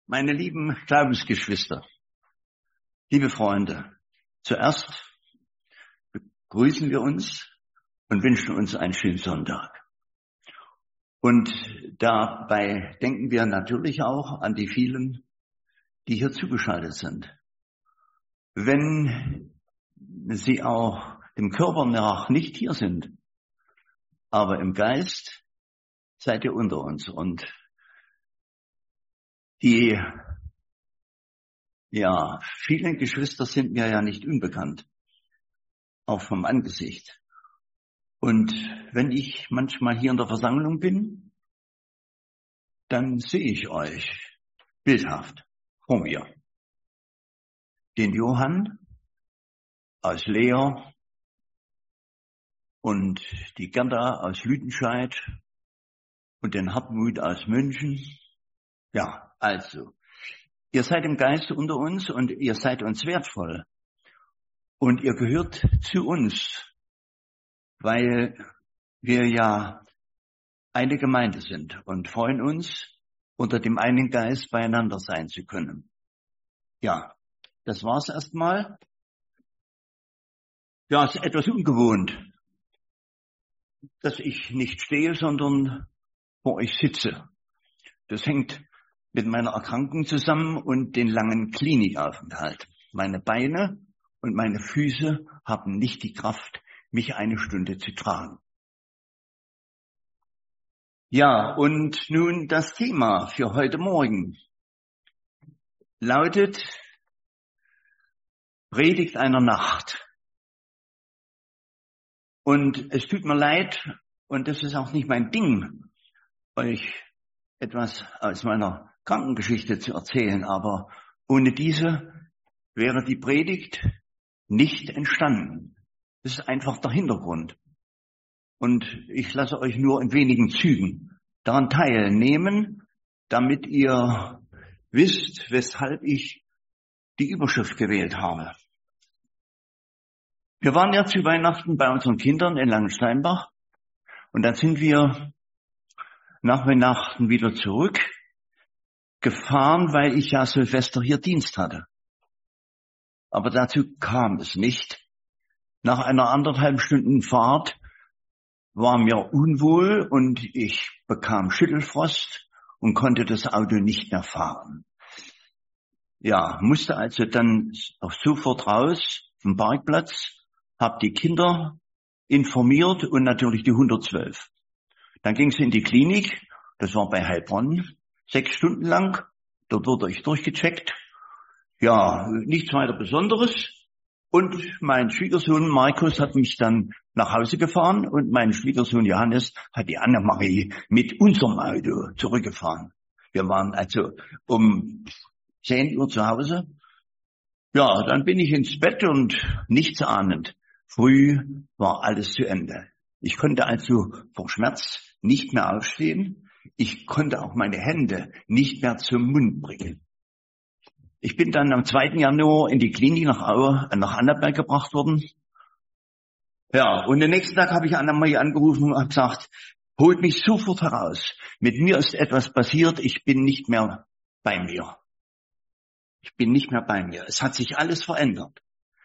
Meine lieben Glaubensgeschwister, liebe Freunde, zuerst begrüßen wir uns und wünschen uns einen schönen Sonntag. Und dabei denken wir natürlich auch an die vielen, die hier zugeschaltet sind. Wenn sie auch dem Körper nach nicht hier sind, aber im Geist seid ihr unter uns. Und die vielen Geschwister sind mir ja nicht unbekannt, auch vom Angesicht. Und wenn ich manchmal hier in der Versammlung bin, dann sehe ich euch bildhaft vor mir. Den Johann aus Leer und die Gerda aus Lüdenscheid und den Hartmut aus München. Ja, also, ihr seid im Geiste unter uns und ihr seid uns wertvoll. Und ihr gehört zu uns, weil wir ja eine Gemeinde sind und freuen uns, unter dem einen Geist beieinander sein zu können. Ja, das war's erstmal. Ja, es ist etwas ungewohnt, dass ich nicht stehe, sondern vor euch sitze. Das hängt mit meiner Erkrankung zusammen und den langen Klinikaufenthalt. Meine Beine und meine Füße haben nicht die Kraft, mich eine Stunde zu tragen. Ja, und nun das Thema für heute Morgen lautet Predigt einer Nacht. Und es tut mir leid, und das ist auch nicht mein Ding, euch etwas aus meiner Krankengeschichte zu erzählen, aber ohne diese wäre die Predigt nicht entstanden. Das ist einfach der Hintergrund. Und ich lasse euch nur in wenigen Zügen daran teilnehmen, damit ihr wisst, weshalb ich die Überschrift gewählt habe. Wir waren ja zu Weihnachten bei unseren Kindern in Langensteinbach und dann sind wir nach Weihnachten wieder zurückgefahren, weil ich ja Silvester hier Dienst hatte. Aber dazu kam es nicht. Nach einer 1,5 Stunden Fahrt war mir unwohl und ich bekam Schüttelfrost und konnte das Auto nicht mehr fahren. Ja, musste also dann auch sofort raus vom Parkplatz, habe die Kinder informiert und natürlich die 112. Dann ging es in die Klinik, das war bei Heilbronn, 6 Stunden lang. Dort wurde ich durchgecheckt. Ja, nichts weiter Besonderes. Und mein Schwiegersohn Markus hat mich dann nach Hause gefahren und mein Schwiegersohn Johannes hat die Annemarie mit unserem Auto zurückgefahren. Wir waren also um 10 Uhr zu Hause. Ja, dann bin ich ins Bett und nichts ahnend. Früh war alles zu Ende. Ich konnte also vor Schmerz nicht mehr aufstehen. Ich konnte auch meine Hände nicht mehr zum Mund bringen. Ich bin dann am 2. Januar in die Klinik nach Annaberg gebracht worden. Ja, und den nächsten Tag habe ich Annemarie angerufen und habe gesagt, holt mich sofort heraus. Mit mir ist etwas passiert, ich bin nicht mehr bei mir. Ich bin nicht mehr bei mir. Es hat sich alles verändert.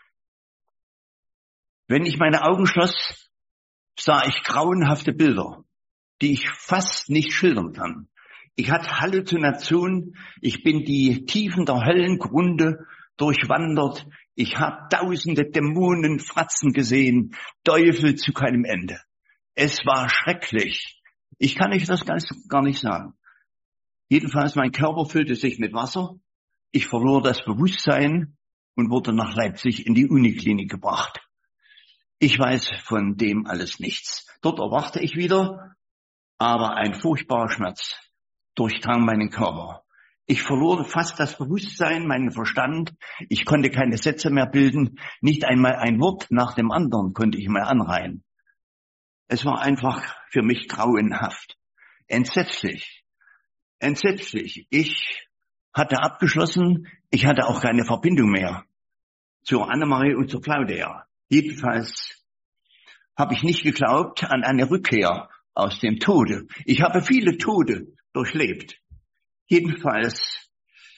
Wenn ich meine Augen schloss, sah ich grauenhafte Bilder, die ich fast nicht schildern kann. Ich hatte Halluzinationen, ich bin die Tiefen der Höllengründe durchwandert, ich habe tausende Dämonen fratzen gesehen, Teufel zu keinem Ende. Es war schrecklich. Ich kann euch das gar nicht sagen. Jedenfalls mein Körper füllte sich mit Wasser, ich verlor das Bewusstsein und wurde nach Leipzig in die Uniklinik gebracht. Ich weiß von dem alles nichts. Dort erwachte ich wieder, aber ein furchtbarer Schmerz durchdrang meinen Körper. Ich verlor fast das Bewusstsein, meinen Verstand. Ich konnte keine Sätze mehr bilden. Nicht einmal ein Wort nach dem anderen konnte ich mehr anreihen. Es war einfach für mich grauenhaft. Entsetzlich. Entsetzlich. Ich hatte abgeschlossen. Ich hatte auch keine Verbindung mehr zur Annemarie und zur Claudia. Jedenfalls habe ich nicht geglaubt an eine Rückkehr aus dem Tode. Ich habe viele Tode durchlebt. Jedenfalls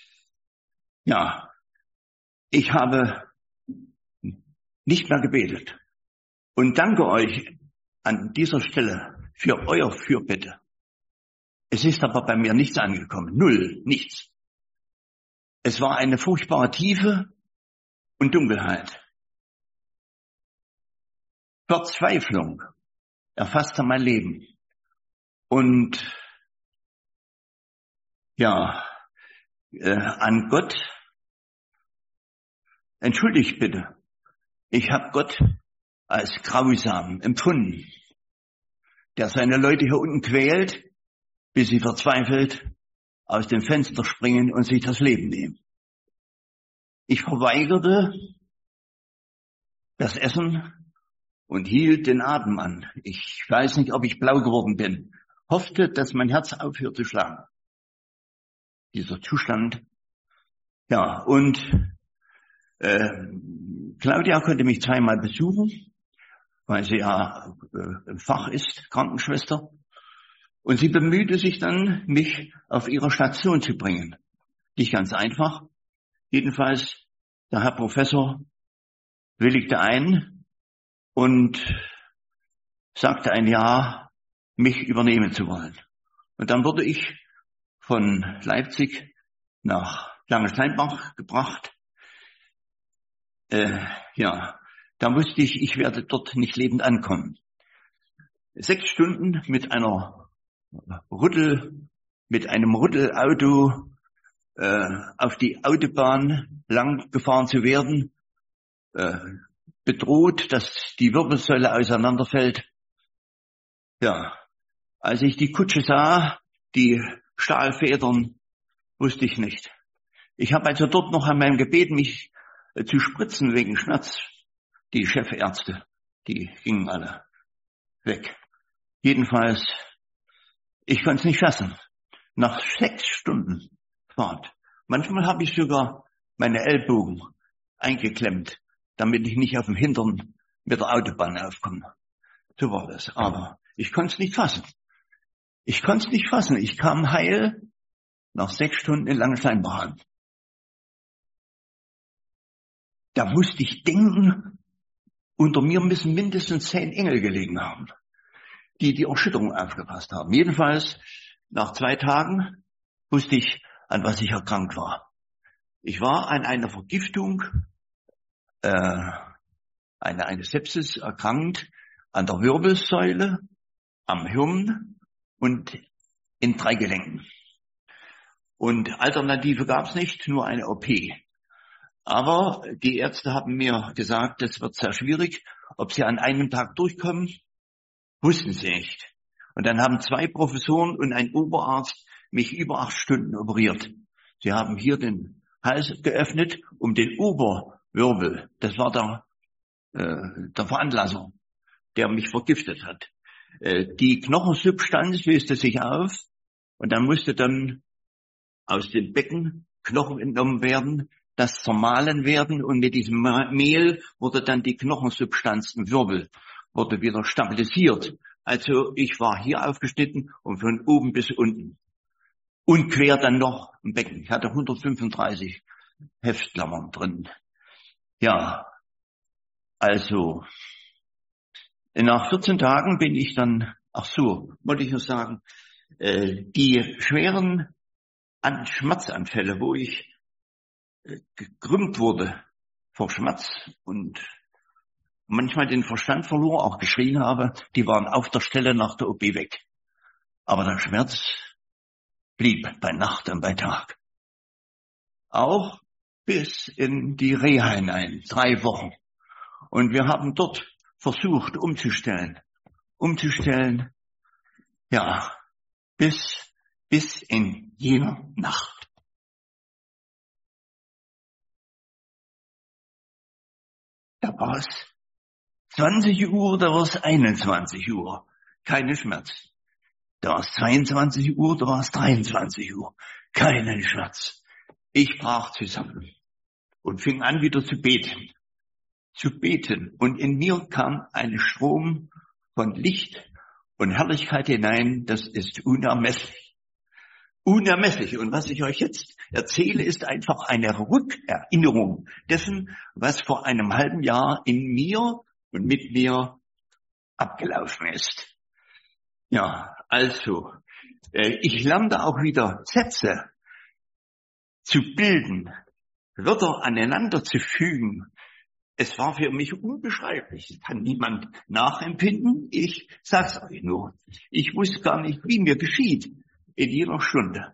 Ja, ich habe nicht mehr gebetet und danke euch an dieser Stelle für euer Fürbitte. Es ist aber bei mir nichts angekommen. Null, nichts. Es war eine furchtbare Tiefe und Dunkelheit. Verzweiflung erfasste mein Leben. Und ja, an Gott, entschuldigt bitte, ich habe Gott als grausam empfunden, der seine Leute hier unten quält, bis sie verzweifelt aus dem Fenster springen und sich das Leben nehmen. Ich verweigerte das Essen und hielt den Atem an. Ich weiß nicht, ob ich blau geworden bin. Hoffte, dass mein Herz aufhört zu schlagen. Dieser Zustand. Ja, und Claudia konnte mich zweimal besuchen, weil sie ja im Fach ist, Krankenschwester. Und sie bemühte sich dann, mich auf ihre Station zu bringen. Nicht ganz einfach. Jedenfalls, der Herr Professor willigte ein und sagte ein Ja, mich übernehmen zu wollen. Und dann wurde ich von Leipzig nach Langensteinbach gebracht. Ja, da wusste ich werde dort nicht lebend ankommen. 6 Stunden mit einem Rüttelauto auf die Autobahn lang gefahren zu werden, bedroht, dass die Wirbelsäule auseinanderfällt. Ja, als ich die Kutsche sah, die Stahlfedern, wusste ich nicht. Ich habe also dort noch einmal gebeten, mich zu spritzen wegen Schmerz. Die Chefärzte, die gingen alle weg. Jedenfalls, ich konnte es nicht fassen. Nach 6 Stunden Fahrt. Manchmal habe ich sogar meine Ellbogen eingeklemmt, damit ich nicht auf dem Hintern mit der Autobahn aufkomme. So war das. Aber ich konnte es nicht fassen. Ich kam heil nach 6 Stunden in Langensteinbach an. Da musste ich denken, unter mir müssen mindestens 10 Engel gelegen haben, die die Erschütterung aufgepasst haben. Jedenfalls, nach 2 Tagen wusste ich, an was ich erkrankt war. Ich war an einer Vergiftung, eine Sepsis erkrankt, an der Wirbelsäule, am Hirn und in 3 Gelenken. Und Alternative gab es nicht, nur eine OP. Aber die Ärzte haben mir gesagt, das wird sehr schwierig. Ob sie an einem Tag durchkommen, wussten sie nicht. Und dann haben 2 Professoren und ein Oberarzt mich über 8 Stunden operiert. Sie haben hier den Hals geöffnet, um den Oberwirbel, das war der Veranlasser, der mich vergiftet hat. Die Knochensubstanz löste sich auf und dann musste dann aus dem Becken Knochen entnommen werden, das zermahlen werden und mit diesem Mehl wurde dann die Knochensubstanz im Wirbel wurde wieder stabilisiert. Also ich war hier aufgeschnitten und von oben bis unten. Und quer dann noch im Becken. Ich hatte 135 Heftklammern drin. Ja, also nach 14 Tagen bin ich dann, wollte ich nur sagen, die schweren Schmerzanfälle, wo ich gekrümmt wurde vor Schmerz und manchmal den Verstand verlor, auch geschrien habe, die waren auf der Stelle nach der OP weg. Aber der Schmerz blieb bei Nacht und bei Tag. Auch bis in die Reha hinein, 3 Wochen. Und wir haben dort versucht umzustellen, ja, bis in jener Nacht. Da war es 20 Uhr, da war es 21 Uhr. Keinen Schmerz. Da war es 22 Uhr, da war es 23 Uhr. Keinen Schmerz. Ich brach zusammen und fing an wieder zu beten. Und in mir kam ein Strom von Licht und Herrlichkeit hinein, das ist unermesslich. unermesslich. Und was ich euch jetzt erzähle, ist einfach eine Rückerinnerung dessen, was vor einem halben Jahr in mir und mit mir abgelaufen ist. Ja, also, ich lernte auch wieder Sätze zu bilden, Wörter aneinander zu fügen. Es war für mich unbeschreiblich. Das kann niemand nachempfinden. Ich sag's euch nur. Ich wusste gar nicht, wie mir geschieht in jeder Stunde.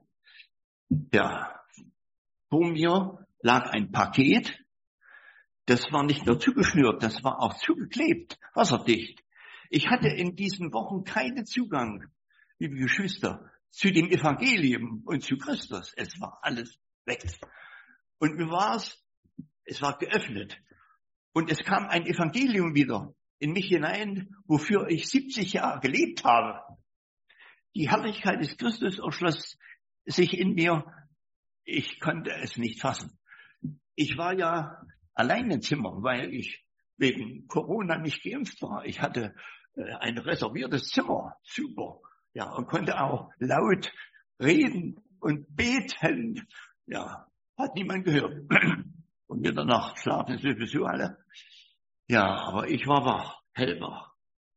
Ja, vor mir lag ein Paket. Das war nicht nur zugeschnürt, das war auch zugeklebt, wasserdicht. Ich hatte in diesen Wochen keinen Zugang, liebe Geschwister, zu dem Evangelium und zu Christus. Es war alles weg. Und mir war es war geöffnet. Und es kam ein Evangelium wieder in mich hinein, wofür ich 70 Jahre gelebt habe. Die Herrlichkeit des Christus erschloss sich in mir. Ich konnte es nicht fassen. Ich war ja allein im Zimmer, weil ich wegen Corona nicht geimpft war. Ich hatte ein reserviertes Zimmer. Super. Ja, und konnte auch laut reden und beten. Ja, hat niemand gehört. Und in der Nacht schlafen sowieso alle. Ja, aber ich war wach, hellwach.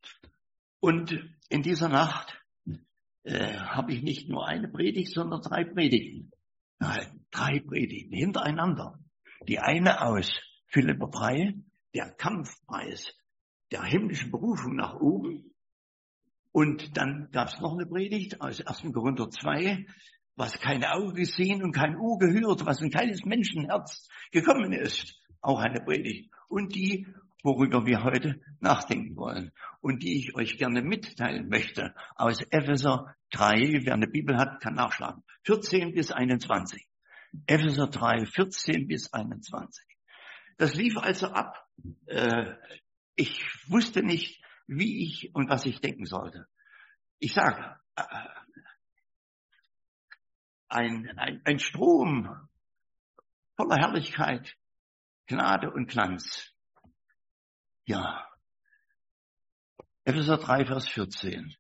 Und in dieser Nacht habe ich nicht nur eine Predigt, sondern 3 Predigten. Nein, 3 Predigten hintereinander. Die eine aus Philipper 3, der Kampfpreis der himmlischen Berufung nach oben. Und dann gab es noch eine Predigt aus 1. Korinther 2, was kein Auge gesehen und kein Ohr gehört, was in keines Menschenherz gekommen ist. Auch eine Predigt. Und die, worüber wir heute nachdenken wollen und die ich euch gerne mitteilen möchte, aus Epheser 3, wer eine Bibel hat, kann nachschlagen, 14 bis 21. Epheser 3, 14 bis 21. Das lief also ab. Ich wusste nicht, wie ich und was ich denken sollte. Ich sage, ein Strom voller Herrlichkeit, Gnade und Glanz. Ja. Epheser 3, Vers 14.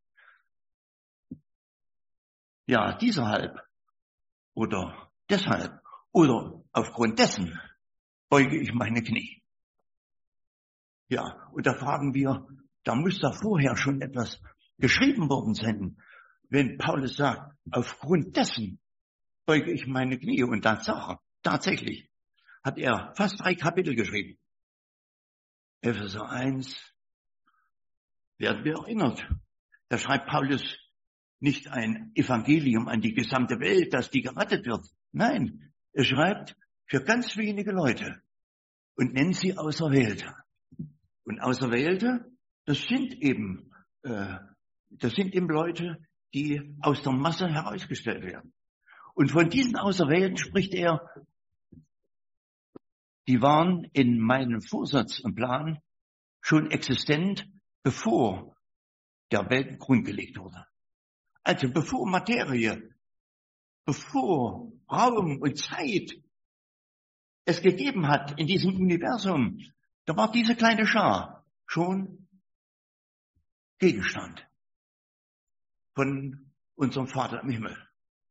Ja, deshalb oder aufgrund dessen beuge ich meine Knie. Ja, und da fragen wir, da muss da vorher schon etwas geschrieben worden sein, wenn Paulus sagt, aufgrund dessen beuge ich meine Knie. Und tatsächlich hat er fast 3 Kapitel geschrieben. Epheser 1, werden wir erinnert. Da schreibt Paulus nicht ein Evangelium an die gesamte Welt, dass die gerettet wird. Nein, er schreibt für ganz wenige Leute und nennt sie Auserwählte. Und Auserwählte, das sind eben Leute, die aus der Masse herausgestellt werden. Und von diesen Auserwählten spricht er, die waren in meinem Vorsatz und Plan schon existent, bevor der Welt grundgelegt wurde. Also bevor Materie, bevor Raum und Zeit es gegeben hat in diesem Universum, da war diese kleine Schar schon Gegenstand von unserem Vater im Himmel.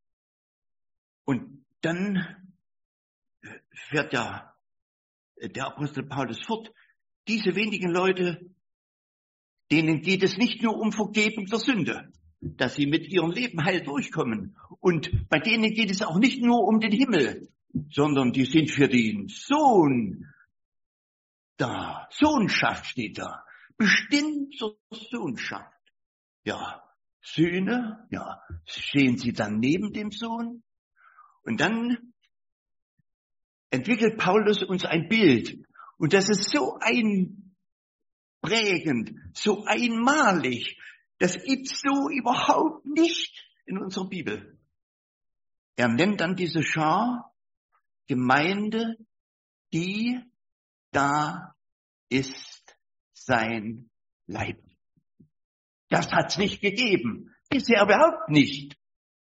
Und dann fährt der Apostel Paulus fort. Diese wenigen Leute, denen geht es nicht nur um Vergebung der Sünde, dass sie mit ihrem Leben heil durchkommen. Und bei denen geht es auch nicht nur um den Himmel, sondern die sind für den Sohn da. Sohnschaft steht da. Bestimmt zur Sohnschaft. Ja, Söhne, ja, stehen sie dann neben dem Sohn. Und dann entwickelt Paulus uns ein Bild. Und das ist so einprägend, so einmalig. Das gibt's so überhaupt nicht in unserer Bibel. Er nennt dann diese Schar Gemeinde, die da ist sein Leib. Das hat's nicht gegeben. Bisher überhaupt nicht.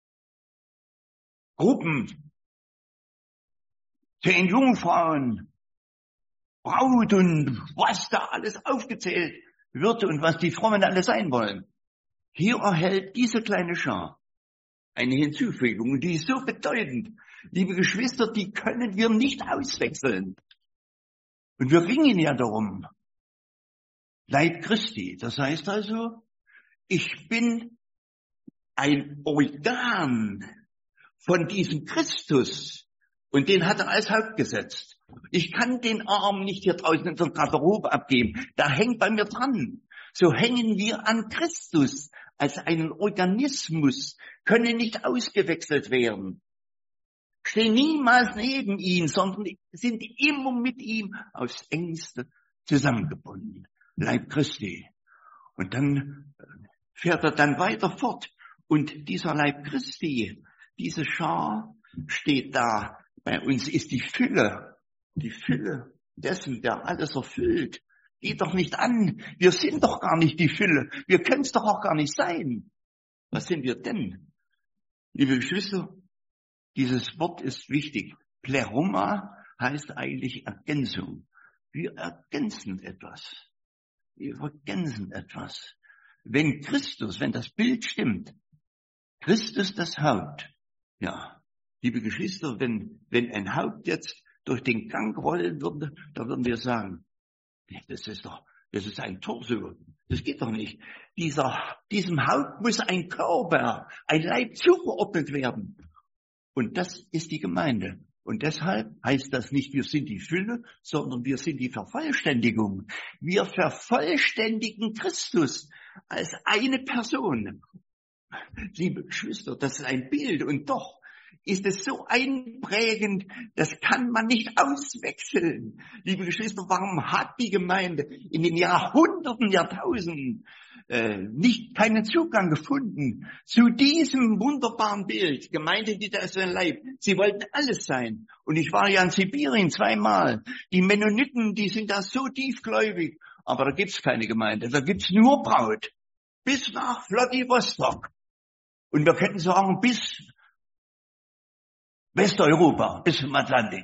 Gruppen, 10 Jungfrauen, Braut und was da alles aufgezählt wird und was die Frommen alle sein wollen. Hier erhält diese kleine Schar eine Hinzufügung, und die ist so bedeutend. Liebe Geschwister, die können wir nicht auswechseln. Und wir ringen ja darum. Leib Christi. Das heißt also, ich bin ein Organ von diesem Christus. Und den hat er als Haupt gesetzt. Ich kann den Arm nicht hier draußen in der Garderobe abgeben. Da hängt bei mir dran. So hängen wir an Christus als einen Organismus, können nicht ausgewechselt werden. Stehen niemals neben ihm, sondern sind immer mit ihm aufs Engste zusammengebunden. Leib Christi. Und dann fährt er dann weiter fort. Und dieser Leib Christi, diese Schar steht da. Bei uns ist die Fülle dessen, der alles erfüllt. Geht doch nicht an. Wir sind doch gar nicht die Fülle. Wir können es doch auch gar nicht sein. Was sind wir denn? Liebe Geschwister, dieses Wort ist wichtig. Pleroma heißt eigentlich Ergänzung. Wir ergänzen etwas. Wir ergänzen etwas. Wenn Christus, wenn das Bild stimmt, Christus das Haupt, ja, liebe Geschwister, wenn ein Haupt jetzt durch den Gang rollen würde, da würden wir sagen, das ist ein Torso. Das geht doch nicht. Diesem Haupt muss ein Körper, ein Leib zugeordnet werden. Und das ist die Gemeinde. Und deshalb heißt das nicht, wir sind die Fülle, sondern wir sind die Vervollständigung. Wir vervollständigen Christus als eine Person. Liebe Geschwister, das ist ein Bild, und doch ist es so einprägend, das kann man nicht auswechseln. Liebe Geschwister, warum hat die Gemeinde in den Jahrhunderten, Jahrtausenden keinen Zugang gefunden zu diesem wunderbaren Bild? Gemeinde, die da ist ein Leib. Sie wollten alles sein. Und ich war ja in Sibirien 2-mal. Die Mennoniten, die sind da so tiefgläubig. Aber da gibt's keine Gemeinde. Da gibt's nur Braut. Bis nach Wladiwostok. Und wir könnten sagen, bis Westeuropa, bis zum Atlantik.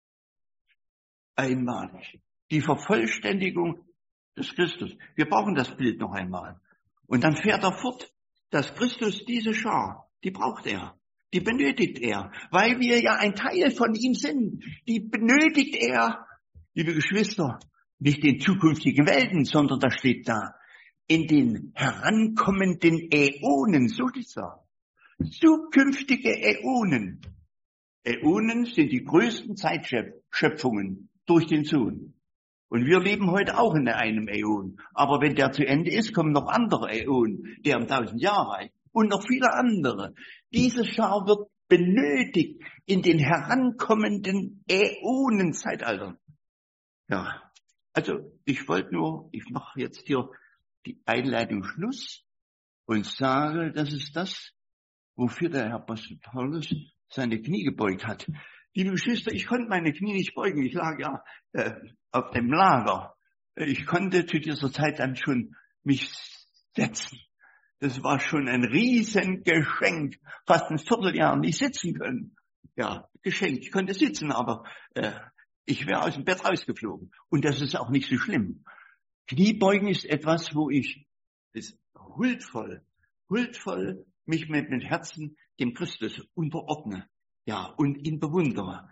Einmalig. Die Vervollständigung des Christus. Wir brauchen das Bild noch einmal. Und dann fährt er fort, dass Christus diese Schar, die braucht er. Die benötigt er. Weil wir ja ein Teil von ihm sind. Die benötigt er, liebe Geschwister, nicht in zukünftigen Welten, sondern da steht da, in den herankommenden Äonen, so ist er. Zukünftige Äonen. Äonen sind die größten Zeitschöpfungen durch den Sohn. Und wir leben heute auch in einem Äon. Aber wenn der zu Ende ist, kommen noch andere Äonen, der um 1000 Jahre alt und noch viele andere. Diese Schar wird benötigt in den herankommenden Äonenzeitaltern. Ja, also ich mache jetzt hier die Einleitung Schluss und sage, das ist das, wofür der Herr Apostel Paulus seine Knie gebeugt hat. Liebe Geschwister, ich konnte meine Knie nicht beugen. Ich lag ja auf dem Lager. Ich konnte zu dieser Zeit dann schon mich setzen. Das war schon ein Riesengeschenk. Fast ein Vierteljahr nicht sitzen können. Ja, Geschenk. Ich konnte sitzen, aber ich wäre aus dem Bett rausgeflogen. Und das ist auch nicht so schlimm. Kniebeugen ist etwas, wo ich huldvoll mich mit dem Herzen dem Christus unterordne, ja, und ihn bewundere.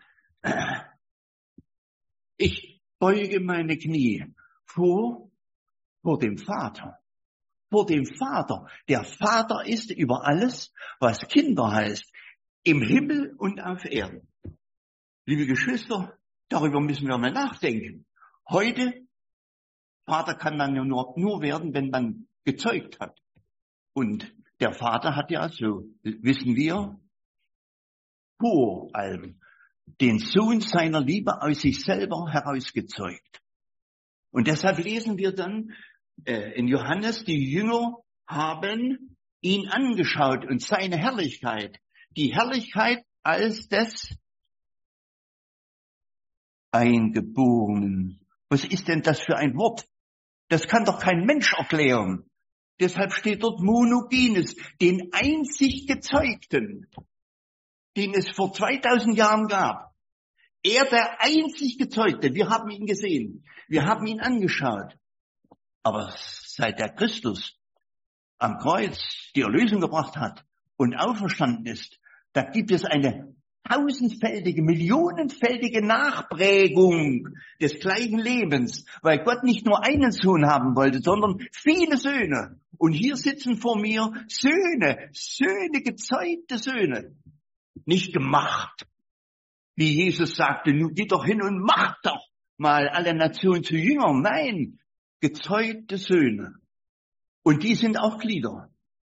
Ich beuge meine Knie vor dem Vater. Vor dem Vater. Der Vater ist über alles, was Kinder heißt, im Himmel und auf Erden. Liebe Geschwister, darüber müssen wir mal nachdenken. Heute, Vater kann dann ja nur werden, wenn man gezeugt hat. Und der Vater hat ja, so wissen wir, vor allem den Sohn seiner Liebe aus sich selber herausgezeugt. Und deshalb lesen wir dann in Johannes, die Jünger haben ihn angeschaut und seine Herrlichkeit, die Herrlichkeit als des Eingeborenen. Was ist denn das für ein Wort? Das kann doch kein Mensch erklären. Deshalb steht dort Monogenes, den einzig Gezeugten, den es vor 2000 Jahren gab. Er, der einzig Gezeugte, wir haben ihn gesehen, wir haben ihn angeschaut. Aber seit der Christus am Kreuz die Erlösung gebracht hat und auferstanden ist, da gibt es eine tausendfältige, millionenfältige Nachprägung des gleichen Lebens, weil Gott nicht nur einen Sohn haben wollte, sondern viele Söhne. Und hier sitzen vor mir Söhne, gezeugte Söhne. Nicht gemacht, wie Jesus sagte, nun geht doch hin und macht doch mal alle Nationen zu Jüngern. Nein, gezeugte Söhne. Und die sind auch Glieder.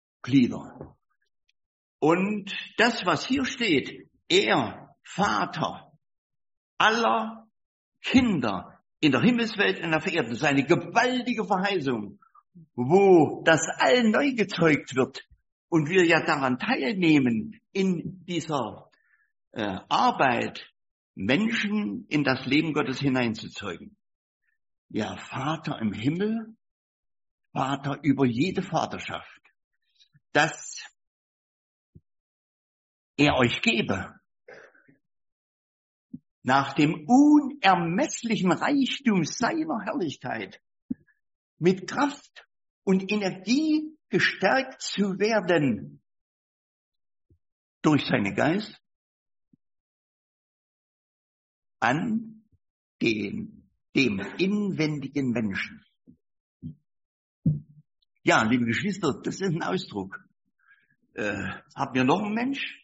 Und das, was hier steht, er, Vater aller Kinder in der Himmelswelt und auf Erden, ist eine gewaltige Verheißung, wo das allen neu gezeugt wird und wir ja daran teilnehmen, in dieser Arbeit, Menschen in das Leben Gottes hineinzuzeugen. Ja, Vater im Himmel, Vater über jede Vaterschaft, dass er euch gebe, nach dem unermesslichen Reichtum seiner Herrlichkeit, mit Kraft und Energie gestärkt zu werden durch seinen Geist an dem inwendigen Menschen. Ja, liebe Geschwister, das ist ein Ausdruck. Haben wir noch einen Mensch?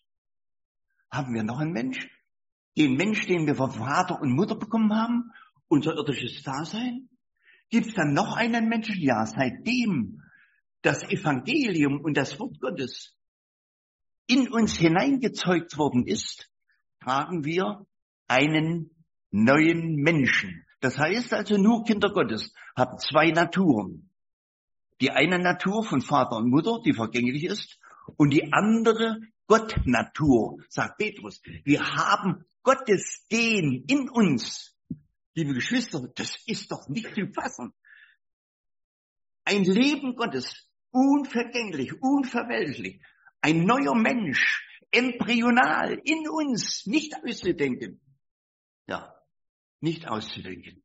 Den Mensch, den wir von Vater und Mutter bekommen haben, unser irdisches Dasein? Gibt es dann noch einen Menschen? Ja, seitdem das Evangelium und das Wort Gottes in uns hineingezeugt worden ist, tragen wir einen neuen Menschen. Das heißt also, nur Kinder Gottes haben zwei Naturen. Die eine Natur von Vater und Mutter, die vergänglich ist, und die andere Gottnatur, sagt Petrus. Wir haben Gottes Gen in uns. Liebe Geschwister, das ist doch nicht zu fassen. Ein Leben Gottes, unvergänglich, unverweltlich. Ein neuer Mensch, embryonal, in uns, nicht auszudenken. Ja, nicht auszudenken.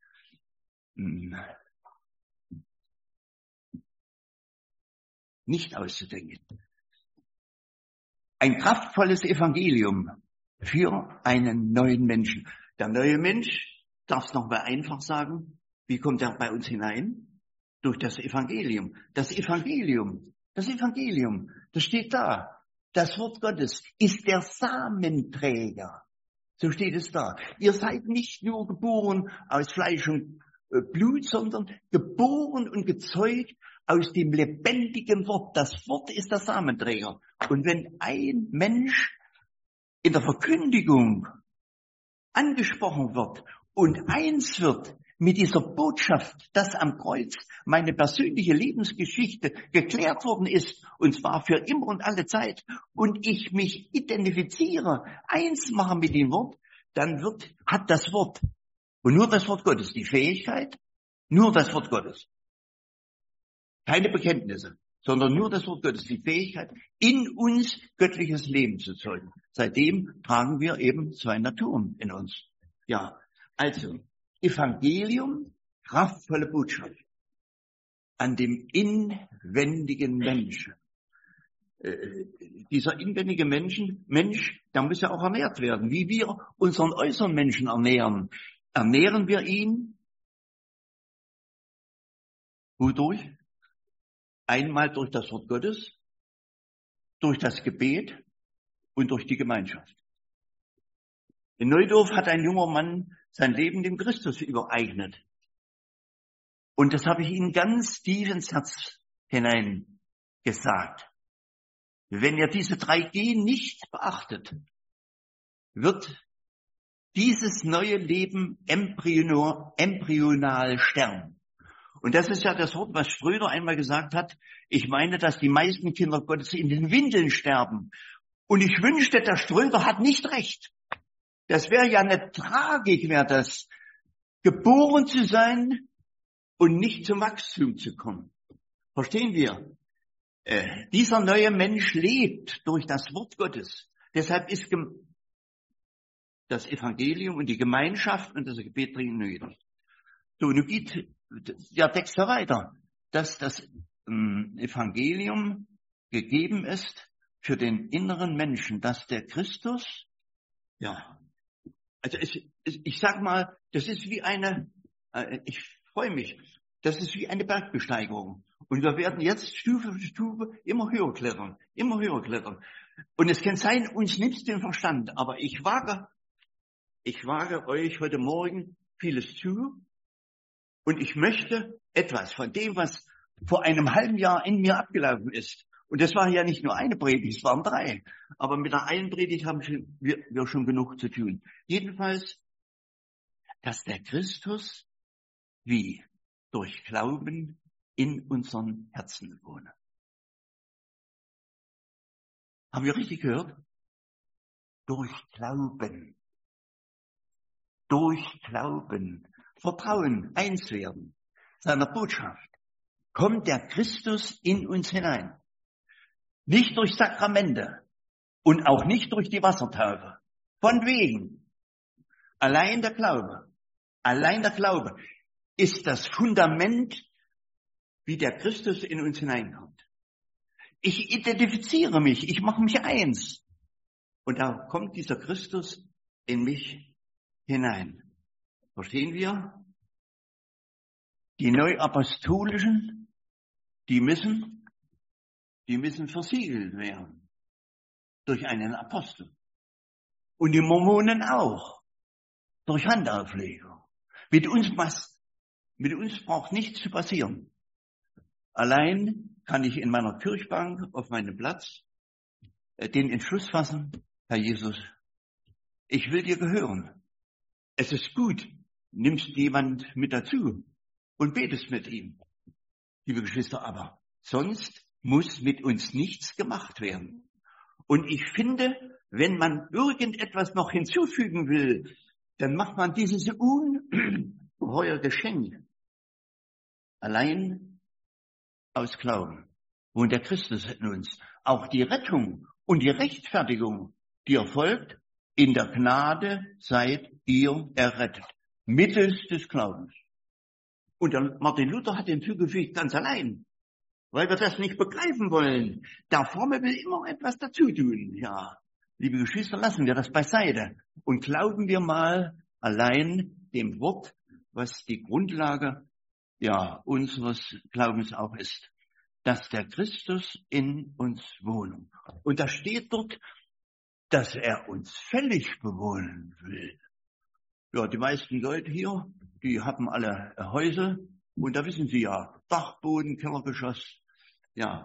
Nicht auszudenken. Ein kraftvolles Evangelium für einen neuen Menschen. Der neue Mensch, darf es noch mal einfach sagen, wie kommt er bei uns hinein? Durch das Evangelium. Das Evangelium, das steht da. Das Wort Gottes ist der Samenträger. So steht es da. Ihr seid nicht nur geboren aus Fleisch und Blut, sondern geboren und gezeugt aus dem lebendigen Wort. Das Wort ist der Samenträger. Und wenn ein Mensch in der Verkündigung angesprochen wird und eins wird mit dieser Botschaft, dass am Kreuz meine persönliche Lebensgeschichte geklärt worden ist, und zwar für immer und alle Zeit, und ich mich identifiziere, eins mache mit dem Wort, dann hat das Wort, und nur das Wort Gottes, die Fähigkeit, nur das Wort Gottes, keine Bekenntnisse, sondern nur das Wort Gottes, die Fähigkeit, in uns göttliches Leben zu zeugen. Seitdem tragen wir eben zwei Naturen in uns. Ja, also Evangelium, kraftvolle Botschaft an dem inwendigen Menschen. Dieser inwendige Mensch, der muss ja auch ernährt werden. Wie wir unseren äußeren Menschen ernähren. Ernähren wir ihn? Wodurch? Einmal durch das Wort Gottes, durch das Gebet und durch die Gemeinschaft. In Neudorf hat ein junger Mann sein Leben dem Christus übereignet. Und das habe ich Ihnen ganz tief ins Herz hinein gesagt. Wenn ihr diese 3G nicht beachtet, wird dieses neue Leben embryonal sterben. Und das ist ja das Wort, was Schröder einmal gesagt hat. Ich meine, dass die meisten Kinder Gottes in den Windeln sterben. Und ich wünschte, der Schröder hat nicht recht. Das wäre ja eine Tragik, wäre das, geboren zu sein und nicht zum Wachstum zu kommen. Verstehen wir? Dieser neue Mensch lebt durch das Wort Gottes. Deshalb ist das Evangelium und die Gemeinschaft und das Gebet dringend nötig. So, nun geht der Text ja weiter, dass das Evangelium gegeben ist für den inneren Menschen, dass der Christus, ja, also ich sag mal, das ist wie ich freue mich, das ist wie eine Bergbesteigerung. Und wir werden jetzt Stufe für Stufe immer höher klettern, immer höher klettern. Und es kann sein, uns nimmt den Verstand, aber ich wage euch heute Morgen vieles zu. Und ich möchte etwas von dem, was vor einem halben Jahr in mir abgelaufen ist. Und das war ja nicht nur eine Predigt, es waren 3. Aber mit der einen Predigt haben wir schon genug zu tun. Jedenfalls, dass der Christus wie durch Glauben in unseren Herzen wohne. Haben wir richtig gehört? Durch Glauben. Durch Glauben. Vertrauen, eins werden, seiner Botschaft, kommt der Christus in uns hinein. Nicht durch Sakramente und auch nicht durch die Wassertaufe. Von wegen. Allein der Glaube ist das Fundament, wie der Christus in uns hineinkommt. Ich identifiziere mich, ich mache mich eins. Und da kommt dieser Christus in mich hinein. Verstehen wir? Die Neuapostolischen, die müssen versiegelt werden durch einen Apostel. Und die Mormonen auch, durch Handauflegung. Mit uns braucht nichts zu passieren. Allein kann ich in meiner Kirchbank auf meinem Platz den Entschluss fassen, Herr Jesus, ich will dir gehören. Es ist gut, nimmst jemand mit dazu und betest mit ihm. Liebe Geschwister, aber sonst muss mit uns nichts gemacht werden. Und ich finde, wenn man irgendetwas noch hinzufügen will, dann macht man dieses ungeheuer Geschenk allein aus Glauben. Wohnt der Christus in uns. Auch die Rettung und die Rechtfertigung, die erfolgt, in der Gnade seid ihr errettet. Mittels des Glaubens. Und der Martin Luther hat hinzugefügt, ganz allein, weil wir das nicht begreifen wollen. Der Fromme will immer etwas dazu tun. Ja, liebe Geschwister, lassen wir das beiseite und glauben wir mal allein dem Wort, was die Grundlage unseres Glaubens auch ist, dass der Christus in uns wohnt. Und da steht dort, dass er uns völlig bewohnen will. Ja, die meisten Leute hier, die haben alle Häuser und da wissen Sie ja, Dachboden, Kellergeschoss. Ja.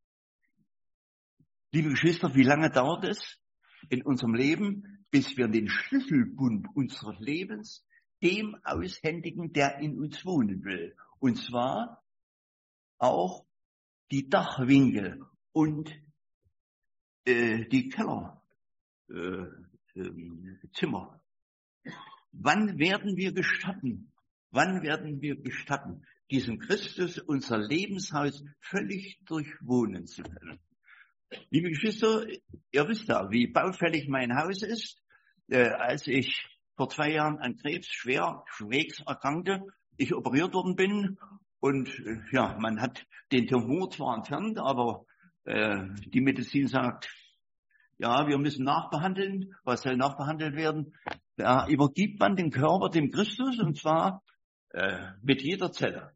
Liebe Geschwister, wie lange dauert es in unserem Leben, bis wir den Schlüsselbund unseres Lebens dem aushändigen, der in uns wohnen will? Und zwar auch die Dachwinkel und die Kellerzimmer. Wann werden wir gestatten? Diesem Christus unser Lebenshaus völlig durchwohnen zu können? Liebe Geschwister, ihr wisst ja, wie baufällig mein Haus ist. Als ich vor 2 Jahren an Krebs schwegs erkrankte, ich operiert worden bin und man hat den Tumor zwar entfernt, aber die Medizin sagt, ja, wir müssen nachbehandeln. Was soll nachbehandelt werden? Da übergibt man den Körper dem Christus und zwar mit jeder Zelle.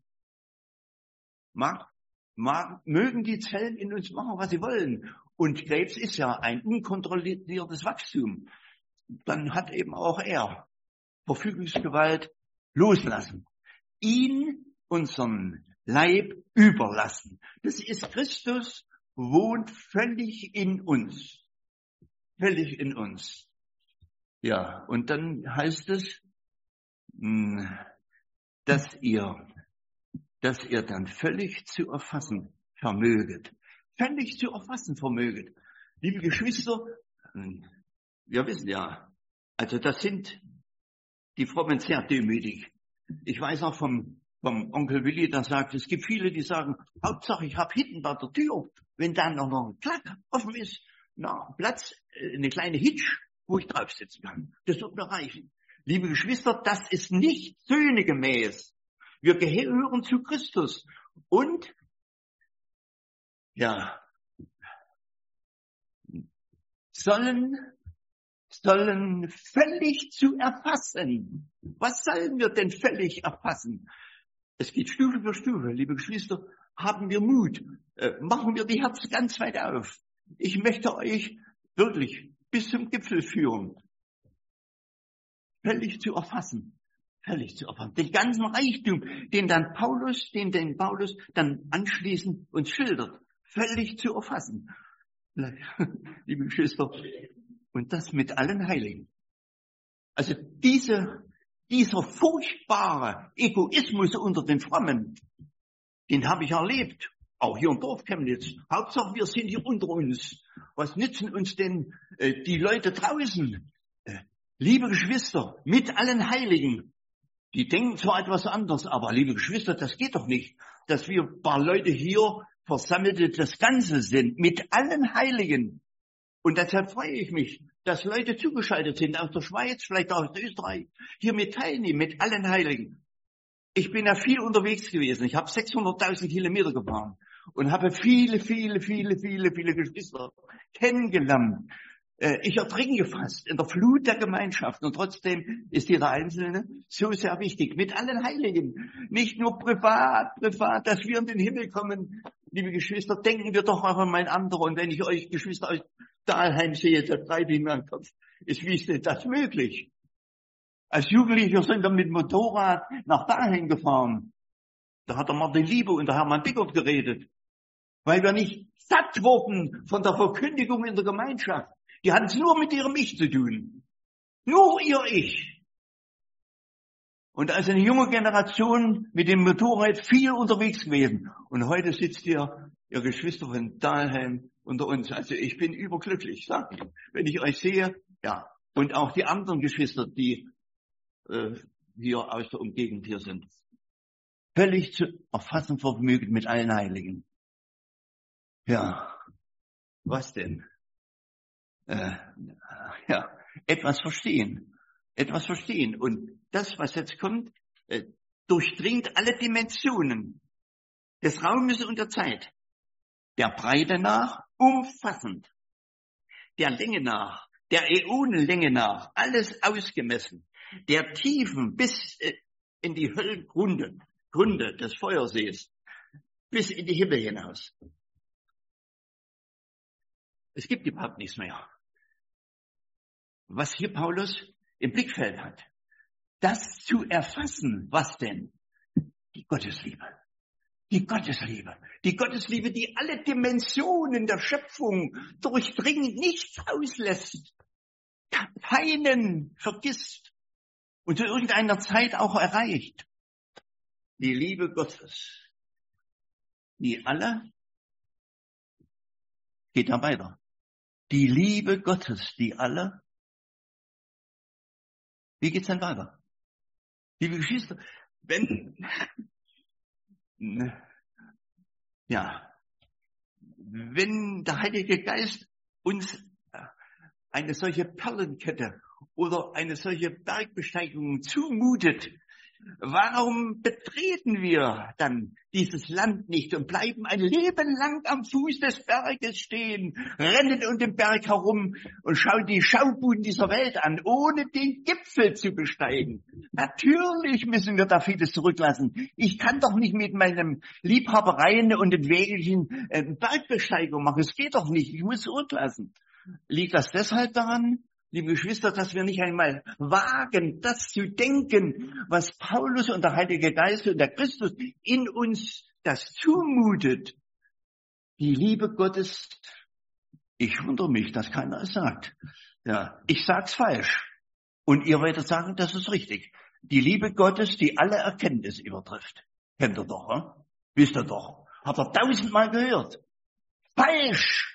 Mögen die Zellen in uns machen, was sie wollen. Und Krebs ist ja ein unkontrolliertes Wachstum. Dann hat eben auch er Verfügungsgewalt loslassen. Ihn unseren Leib überlassen. Das ist Christus, wohnt völlig in uns. Völlig in uns. Ja, und dann heißt es, dass ihr dann völlig zu erfassen vermöget. Völlig zu erfassen vermöget. Liebe Geschwister, wir wissen ja, also das sind die Frommen sehr demütig. Ich weiß auch vom Onkel Willi, der sagt, es gibt viele, die sagen, Hauptsache ich habe hinten bei der Tür, wenn dann noch ein Klack offen ist, Platz, eine kleine Hitch, wo ich drauf sitzen kann. Das wird mir reichen. Liebe Geschwister, das ist nicht söhnegemäß. Wir gehören zu Christus. Und, sollen völlig zu erfassen. Was sollen wir denn völlig erfassen? Es geht Stufe für Stufe, liebe Geschwister. Haben wir Mut. Machen wir die Herzen ganz weit auf. Ich möchte euch wirklich bis zum Gipfel führen. Völlig zu erfassen. Völlig zu erfassen. Den ganzen Reichtum, den Paulus dann anschließend uns schildert. Völlig zu erfassen. Liebe Geschwister. Und das mit allen Heiligen. Also dieser furchtbare Egoismus unter den Frommen, den habe ich erlebt. Auch hier im Dorf Chemnitz. Hauptsache, wir sind hier unter uns. Was nützen uns denn die Leute draußen? Liebe Geschwister, mit allen Heiligen. Die denken zwar etwas anders, aber liebe Geschwister, das geht doch nicht, dass wir ein paar Leute hier Versammelte das Ganze sind. Mit allen Heiligen. Und deshalb freue ich mich, dass Leute zugeschaltet sind aus der Schweiz, vielleicht auch aus Österreich, hier mit teilnehmen, mit allen Heiligen. Ich bin ja viel unterwegs gewesen. Ich habe 600.000 Kilometer gefahren und habe viele Geschwister kennengelernt. Ich ertrinke fast in der Flut der Gemeinschaft und trotzdem ist jeder Einzelne so sehr wichtig. Mit allen Heiligen, nicht nur privat, dass wir in den Himmel kommen. Liebe Geschwister, denken wir doch auch an mein anderer. Und wenn ich euch Geschwister aus Dahlheim sehe, da treibe ich mir den Kopf. Wie ist denn das möglich? Als Jugendlicher sind wir mit dem Motorrad nach Dahlheim gefahren. Da hat der Martin Liebe und der Hermann Bickert geredet. Weil wir nicht satt wurden von der Verkündigung in der Gemeinschaft. Die hatten es nur mit ihrem Ich zu tun. Nur ihr Ich. Und als eine junge Generation mit dem Motorrad viel unterwegs gewesen. Und heute sitzt ihr Geschwister von Dahlheim unter uns. Also ich bin überglücklich, sag ich, wenn ich euch sehe. Ja. Und auch die anderen Geschwister, die hier aus der Umgegend hier sind. Völlig zu erfassen vermögend mit allen Heiligen. Ja. Was denn? Etwas verstehen. Etwas verstehen. Und das, was jetzt kommt, durchdringt alle Dimensionen des Raumes und der Zeit. Der Breite nach, umfassend. Der Länge nach, der Äonenlänge nach, alles ausgemessen. Der Tiefen bis in die Höllengründe des Feuersees, bis in die Himmel hinaus. Es gibt überhaupt nichts mehr. Was hier Paulus im Blickfeld hat, das zu erfassen, was denn? Die Gottesliebe. Die Gottesliebe. Die Gottesliebe, die alle Dimensionen der Schöpfung durchdringt, nichts auslässt, keinen vergisst und zu irgendeiner Zeit auch erreicht. Die Liebe Gottes, die alle, geht da weiter. Die Liebe Gottes, die alle, wie geht's denn weiter? Liebe Geschwister, wenn der Heilige Geist uns eine solche Perlenkette oder eine solche Bergbesteigung zumutet, warum betreten wir dann dieses Land nicht und bleiben ein Leben lang am Fuß des Berges stehen, rennen um den Berg herum und schauen die Schaubuden dieser Welt an, ohne den Gipfel zu besteigen? Natürlich müssen wir da vieles zurücklassen. Ich kann doch nicht mit meinem Liebhabereien und den Wägelchen Bergbesteigung machen. Es geht doch nicht. Ich muss zurücklassen. Liegt das deshalb daran, liebe Geschwister, dass wir nicht einmal wagen, das zu denken, was Paulus und der Heilige Geist und der Christus in uns das zumutet? Die Liebe Gottes, ich wundere mich, dass keiner es sagt. Ja, ich sag's falsch. Und ihr werdet sagen, das ist richtig. Die Liebe Gottes, die alle Erkenntnis übertrifft. Kennt ihr doch, hm? Wisst ihr doch. Habt ihr 1000-mal gehört. Falsch!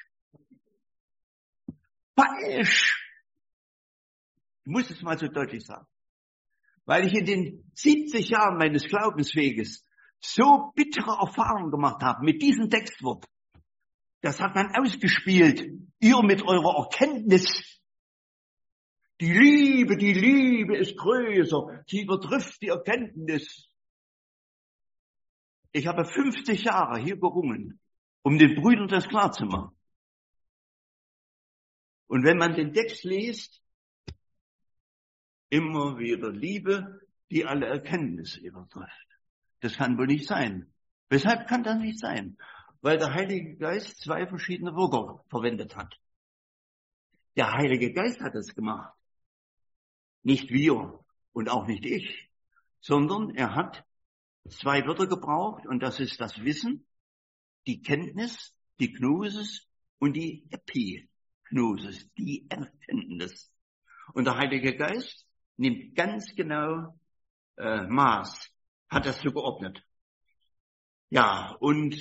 Falsch! Ich muss es mal so deutlich sagen. Weil ich in den 70 Jahren meines Glaubensweges so bittere Erfahrungen gemacht habe mit diesem Textwort. Das hat man ausgespielt. Ihr mit eurer Erkenntnis. Die Liebe ist größer. Sie übertrifft die Erkenntnis. Ich habe 50 Jahre hier gerungen, um den Brüdern das klarzumachen. Und wenn man den Text liest, immer wieder Liebe, die alle Erkenntnis übertrifft. Das kann wohl nicht sein. Weshalb kann das nicht sein? Weil der Heilige Geist zwei verschiedene Wörter verwendet hat. Der Heilige Geist hat es gemacht. Nicht wir und auch nicht ich, sondern er hat zwei Wörter gebraucht und das ist das Wissen, die Kenntnis, die Gnosis und die Epignosis, die Erkenntnis. Und der Heilige Geist nimmt ganz genau Maß, hat das so geordnet. Ja, und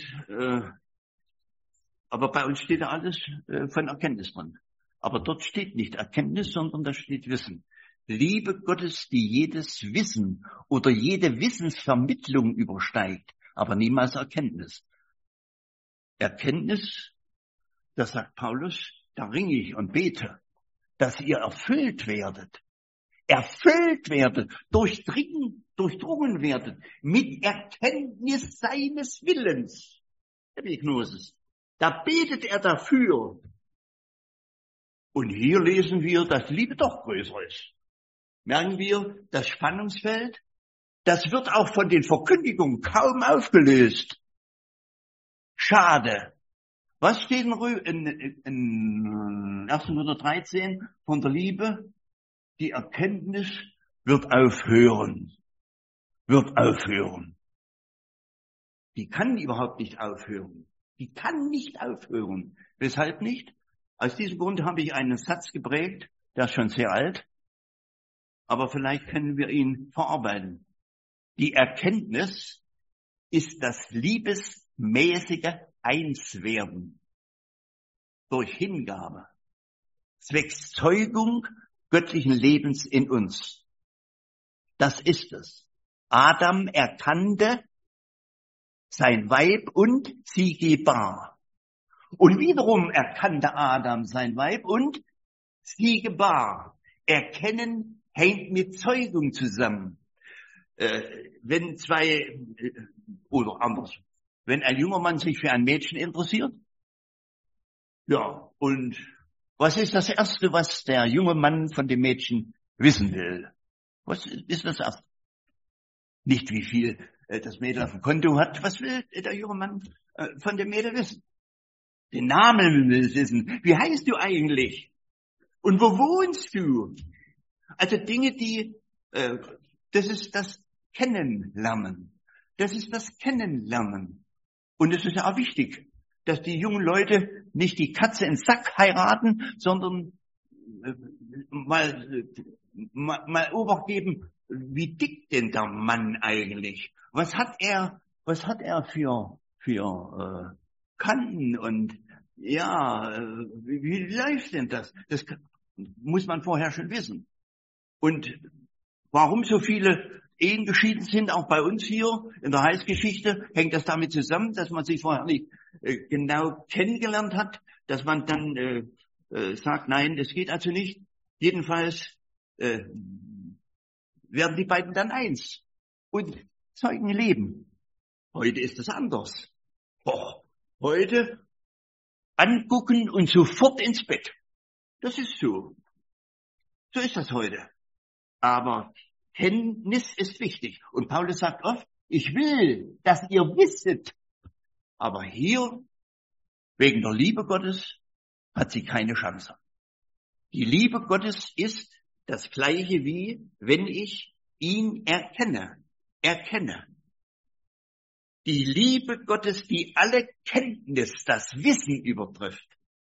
aber bei uns steht da alles von Erkenntnis drin. Aber dort steht nicht Erkenntnis, sondern da steht Wissen. Liebe Gottes, die jedes Wissen oder jede Wissensvermittlung übersteigt, aber niemals Erkenntnis. Erkenntnis, das sagt Paulus, da ringe ich und bete, dass ihr erfüllt werdet, durchdrungen werdet mit Erkenntnis seines Willens. Epignosis. Da betet er dafür. Und hier lesen wir, dass Liebe doch größer ist. Merken wir das Spannungsfeld? Das wird auch von den Verkündigungen kaum aufgelöst. Schade. Was steht in 1. Korinther 13 von der Liebe? Die Erkenntnis wird aufhören. Wird aufhören. Die kann überhaupt nicht aufhören. Die kann nicht aufhören. Weshalb nicht? Aus diesem Grund habe ich einen Satz geprägt, der ist schon sehr alt, aber vielleicht können wir ihn verarbeiten. Die Erkenntnis ist das liebesmäßige Einswerden durch Hingabe, zwecks Zeugung göttlichen Lebens in uns. Das ist es. Adam erkannte sein Weib und sie gebar. Und wiederum erkannte Adam sein Weib und sie gebar. Erkennen hängt mit Zeugung zusammen. Wenn wenn ein junger Mann sich für ein Mädchen interessiert, ja, und was ist das Erste, was der junge Mann von dem Mädchen wissen will? Was ist das Erste? Nicht wie viel das Mädel auf dem Konto hat. Was will der junge Mann von dem Mädel wissen? Den Namen will es wissen. Wie heißt du eigentlich? Und wo wohnst du? Also Dinge, das ist das Kennenlernen. Das ist das Kennenlernen. Und es ist ja auch wichtig, dass die jungen Leute nicht die Katze ins Sack heiraten, sondern mal Obacht geben, wie dick denn der Mann eigentlich? Was hat er für Kanten und ja, wie läuft denn das? Das muss man vorher schon wissen. Und warum so viele Ehen geschieden sind, auch bei uns hier in der Heilsgeschichte, hängt das damit zusammen, dass man sich vorher nicht genau kennengelernt hat, dass man dann sagt, nein, das geht also nicht. Jedenfalls werden die beiden dann eins und Zeugen leben. Heute ist es anders. Heute angucken und sofort ins Bett. Das ist so. So ist das heute. Aber Kenntnis ist wichtig. Und Paulus sagt oft, ich will, dass ihr wisset. Aber hier, wegen der Liebe Gottes, hat sie keine Chance. Die Liebe Gottes ist das Gleiche wie, wenn ich ihn erkenne. Die Liebe Gottes, die alle Kenntnis, das Wissen übertrifft.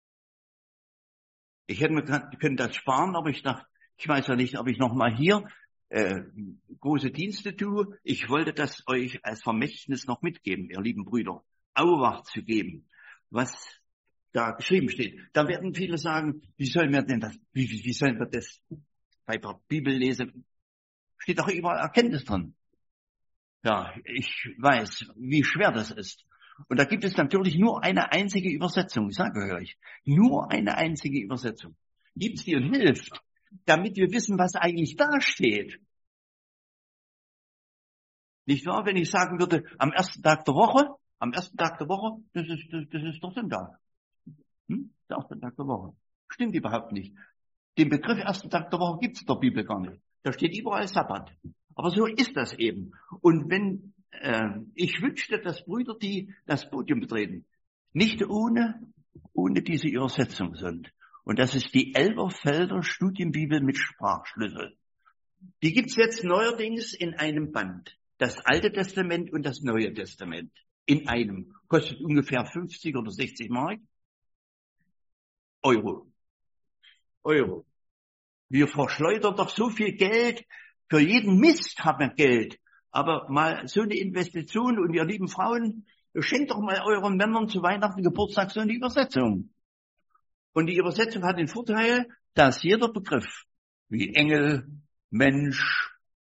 Ich hätte mir können das sparen, aber ich dachte, ich weiß ja nicht, ob ich nochmal hier große Dienste tue. Ich wollte das euch als Vermächtnis noch mitgeben, ihr lieben Brüder. Auwacht zu geben, was da geschrieben steht. Da werden viele sagen, wie sollen wir denn das, wie sollen wir das bei der Bibel lesen? Steht doch überall Erkenntnis drin. Ja, ich weiß, wie schwer das ist. Und da gibt es natürlich nur eine einzige Übersetzung. Ich sage euch, nur eine einzige Übersetzung. Gibt's die und hilft, damit wir wissen, was eigentlich da steht. Nicht wahr? Wenn ich sagen würde, am ersten Tag der Woche, das ist doch dann da. Der erste Tag der Woche. Stimmt überhaupt nicht. Den Begriff ersten Tag der Woche gibt es in der Bibel gar nicht. Da steht überall Sabbat. Aber so ist das eben. Und wenn ich wünschte, dass Brüder, die das Podium betreten, nicht ohne diese Übersetzung sind. Und das ist die Elberfelder Studienbibel mit Sprachschlüssel. Die gibt's jetzt neuerdings in einem Band. Das Alte Testament und das Neue Testament. In einem. Kostet ungefähr 50 oder 60 Mark. Euro. Wir verschleudern doch so viel Geld. Für jeden Mist haben wir Geld. Aber mal so eine Investition, und ihr lieben Frauen, schenkt doch mal euren Männern zu Weihnachten, Geburtstag so eine Übersetzung. Und die Übersetzung hat den Vorteil, dass jeder Begriff, wie Engel, Mensch,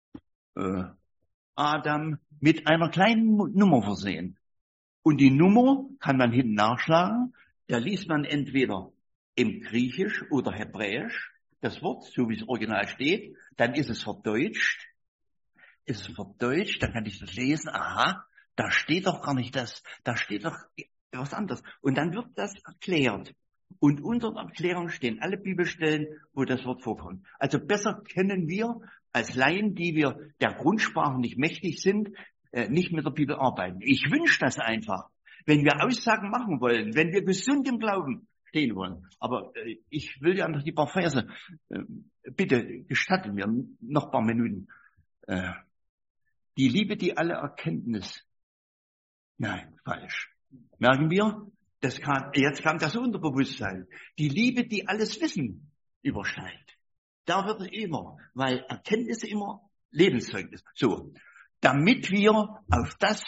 Adam, mit einer kleinen Nummer versehen. Und die Nummer kann man hinten nachschlagen. Da liest man entweder im Griechisch oder Hebräisch das Wort, so wie es original steht. Dann ist es verdeutscht. Dann kann ich das lesen. Aha, da steht doch gar nicht das. Da steht doch was anderes. Und dann wird das erklärt. Und unter der Erklärung stehen alle Bibelstellen, wo das Wort vorkommt. Also besser können wir als Laien, die wir der Grundsprache nicht mächtig sind, nicht mit der Bibel arbeiten. Ich wünsche das einfach, wenn wir Aussagen machen wollen, wenn wir gesund im Glauben stehen wollen. Aber ich will ja noch die paar Verse, bitte gestatten mir noch ein paar Minuten. Die Liebe, die alle Erkenntnis. Nein, falsch. Merken wir? Jetzt kam das Unterbewusstsein. Die Liebe, die alles Wissen übersteigt. Da wird es immer, weil Erkenntnis immer Lebenszeugnis. So, damit wir, das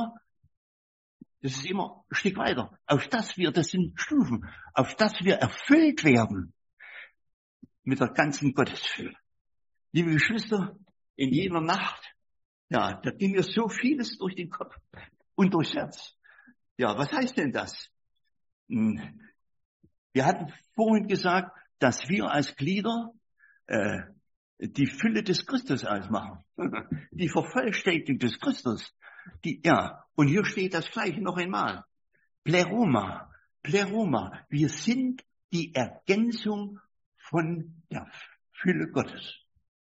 ist immer ein Stück weiter, das sind Stufen, auf das wir erfüllt werden mit der ganzen Gottesfülle. Liebe Geschwister, in jener Nacht, ja, da ging mir so vieles durch den Kopf und durchs Herz. Ja, was heißt denn das? Wir hatten vorhin gesagt, dass wir als Glieder die Fülle des Christus ausmachen. Die Vervollständigung des Christus. Und hier steht das Gleiche noch einmal. Pleroma. Wir sind die Ergänzung von der Fülle Gottes.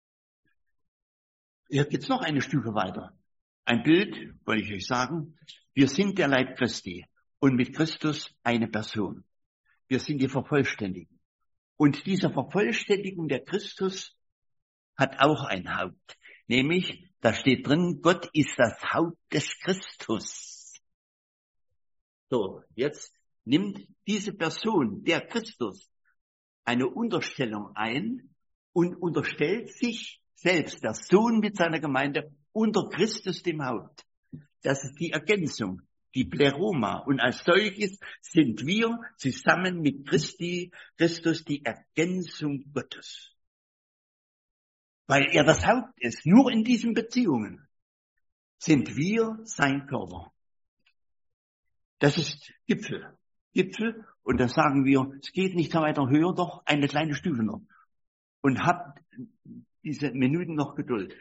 Hier geht's noch eine Stufe weiter. Ein Bild, wollte ich euch sagen. Wir sind der Leib Christi und mit Christus eine Person. Wir sind die Vervollständigung. Und diese Vervollständigung der Christus hat auch ein Haupt. Nämlich, da steht drin, Gott ist das Haupt des Christus. So, jetzt nimmt diese Person, der Christus, eine Unterstellung ein und unterstellt sich selbst, der Sohn mit seiner Gemeinde, unter Christus dem Haupt. Das ist die Ergänzung, die Pleroma. Und als solches sind wir zusammen mit Christus die Ergänzung Gottes. Weil er das Haupt ist. Nur in diesen Beziehungen sind wir sein Körper. Das ist Gipfel. Und da sagen wir, es geht nicht weiter höher, doch eine kleine Stufe noch. Und habt diese Minuten noch Geduld.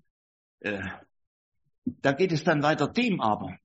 Da geht es dann weiter, dem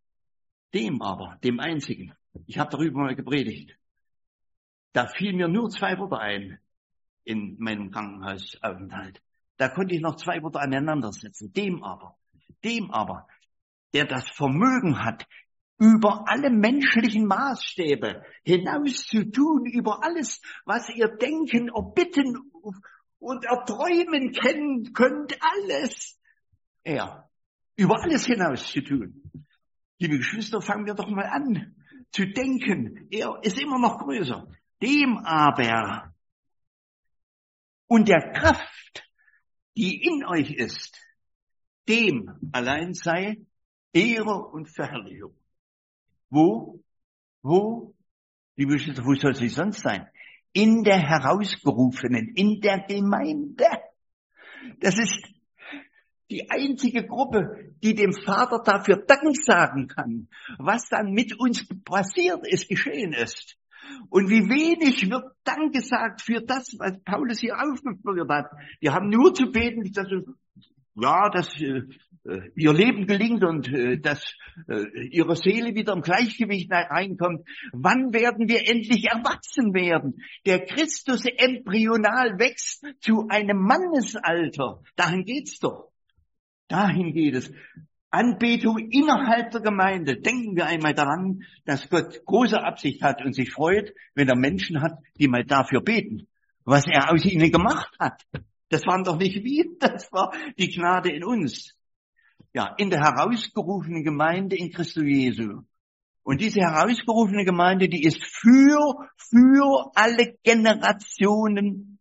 Einzigen. Ich habe darüber mal gepredigt. Da fielen mir nur 2 Worte ein in meinem Krankenhausaufenthalt. Da konnte ich noch 2 Worte aneinandersetzen. Dem aber, der das Vermögen hat, über alle menschlichen Maßstäbe hinaus zu tun, über alles, was ihr denken, erbitten und erträumen könnt, alles. Über alles hinaus zu tun. Liebe Geschwister, fangen wir doch mal an zu denken. Er ist immer noch größer. Dem aber und der Kraft, die in euch ist, dem allein sei Ehre und Verherrlichung. Wo? Liebe Geschwister, wo soll sie sonst sein? In der Herausgerufenen, in der Gemeinde. Das ist die einzige Gruppe, die dem Vater dafür Dank sagen kann, was dann mit uns passiert ist, geschehen ist. Und wie wenig wird Dank gesagt für das, was Paulus hier aufgeführt hat. Wir haben nur zu beten, dass ihr Leben gelingt und dass ihre Seele wieder im Gleichgewicht reinkommt. Wann werden wir endlich erwachsen werden? Der Christus embryonal wächst zu einem Mannesalter. Dahin geht's doch. Dahin geht es. Anbetung innerhalb der Gemeinde. Denken wir einmal daran, dass Gott große Absicht hat und sich freut, wenn er Menschen hat, die mal dafür beten, was er aus ihnen gemacht hat. Das waren doch nicht wir, das war die Gnade in uns. Ja, in der herausgerufenen Gemeinde in Christus Jesu. Und diese herausgerufene Gemeinde, die ist für alle Generationen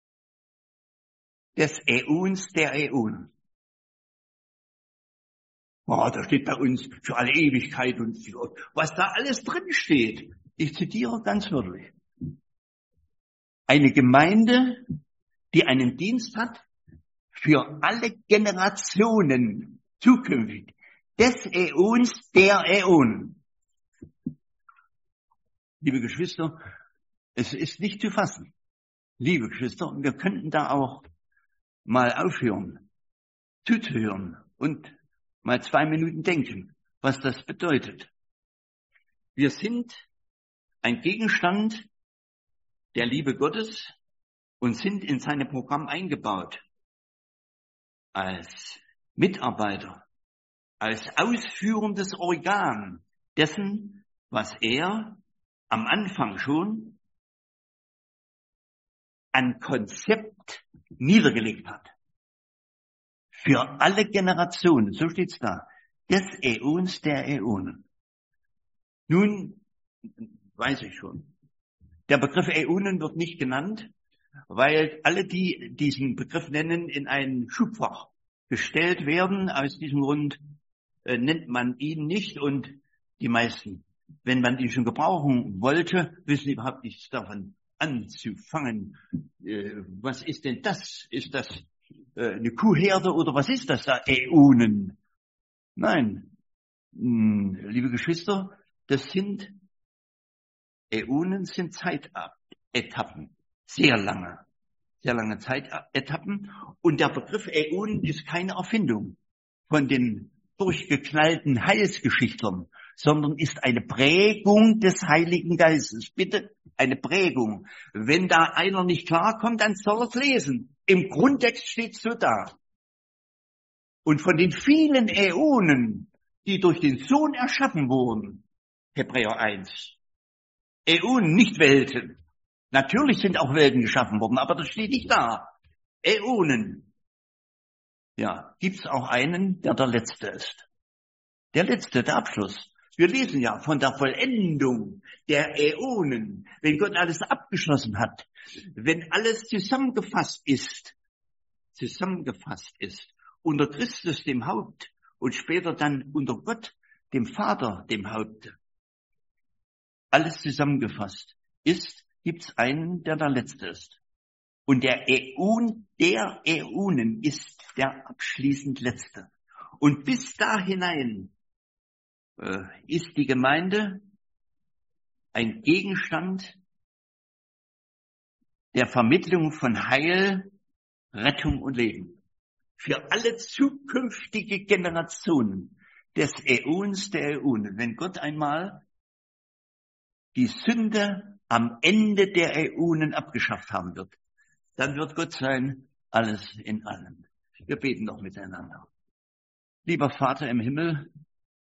des Äons der Äonen. Oh, da steht bei uns für alle Ewigkeit und was da alles drin steht. Ich zitiere ganz wörtlich. Eine Gemeinde, die einen Dienst hat für alle Generationen zukünftig des Äons der Äonen. Liebe Geschwister, es ist nicht zu fassen. Liebe Geschwister, wir könnten da auch mal aufhören, zuzuhören und mal 2 Minuten denken, was das bedeutet. Wir sind ein Gegenstand der Liebe Gottes und sind in seine Programm eingebaut. Als Mitarbeiter, als ausführendes Organ dessen, was er am Anfang schon an Konzept niedergelegt hat. Für alle Generationen, so steht's da, des Äons der Äonen. Nun, weiß ich schon, der Begriff Äonen wird nicht genannt, weil alle, die diesen Begriff nennen, in ein Schubfach gestellt werden. Aus diesem Grund nennt man ihn nicht und die meisten, wenn man ihn schon gebrauchen wollte, wissen überhaupt nichts davon anzufangen. Was ist denn das? Ist das eine Kuhherde oder was ist das da? Äonen. Nein, liebe Geschwister, Äonen sind Zeitetappen. Sehr lange Zeitetappen. Und der Begriff Äonen ist keine Erfindung von den durchgeknallten Heilsgeschichtlern, sondern ist eine Prägung des Heiligen Geistes. Bitte, eine Prägung. Wenn da einer nicht klarkommt, dann soll er es lesen. Im Grundtext steht es so da. Und von den vielen Äonen, die durch den Sohn erschaffen wurden, Hebräer 1, Äonen, nicht Welten. Natürlich sind auch Welten geschaffen worden, aber das steht nicht da. Äonen. Ja, gibt's auch einen, der Letzte ist. Der Letzte, der Abschluss. Wir lesen ja von der Vollendung der Äonen, wenn Gott alles abgeschlossen hat, wenn alles zusammengefasst ist, unter Christus, dem Haupt, und später dann unter Gott, dem Vater, dem Haupt. Alles zusammengefasst ist, gibt's einen, der Letzte ist. Und der Äon der Äonen ist der abschließend Letzte. Und bis da hinein ist die Gemeinde ein Gegenstand der Vermittlung von Heil, Rettung und Leben. Für alle zukünftige Generationen des Äons der Äonen. Wenn Gott einmal die Sünde am Ende der Äonen abgeschafft haben wird, dann wird Gott sein, alles in allem. Wir beten noch miteinander. Lieber Vater im Himmel,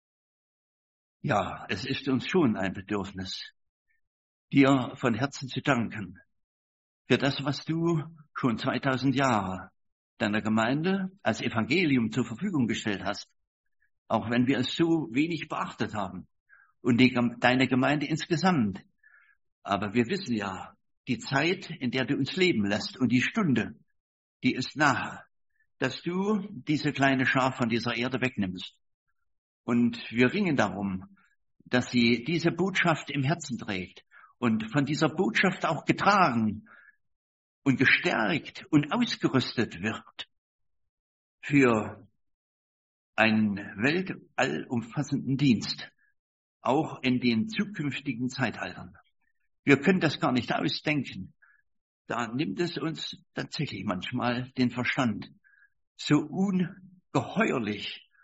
ja, es ist uns schon ein Bedürfnis, dir von Herzen zu danken für das, was du schon 2000 Jahre deiner Gemeinde als Evangelium zur Verfügung gestellt hast, auch wenn wir es so wenig beachtet haben und deine Gemeinde insgesamt. Aber wir wissen ja, die Zeit, in der du uns leben lässt und die Stunde, die ist nahe, dass du diese kleine Schar von dieser Erde wegnimmst. Und wir ringen darum, dass sie diese Botschaft im Herzen trägt und von dieser Botschaft auch getragen und gestärkt und ausgerüstet wird für einen weltallumfassenden Dienst, auch in den zukünftigen Zeitaltern. Wir können das gar nicht ausdenken. Da nimmt es uns tatsächlich manchmal den Verstand. So ungeheuerlich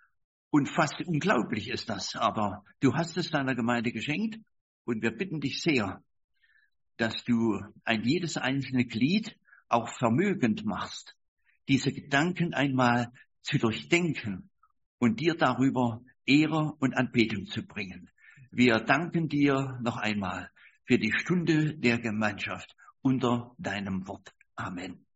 Und fast unglaublich ist das, aber du hast es deiner Gemeinde geschenkt und wir bitten dich sehr, dass du ein jedes einzelne Glied auch vermögend machst, diese Gedanken einmal zu durchdenken und dir darüber Ehre und Anbetung zu bringen. Wir danken dir noch einmal für die Stunde der Gemeinschaft unter deinem Wort. Amen.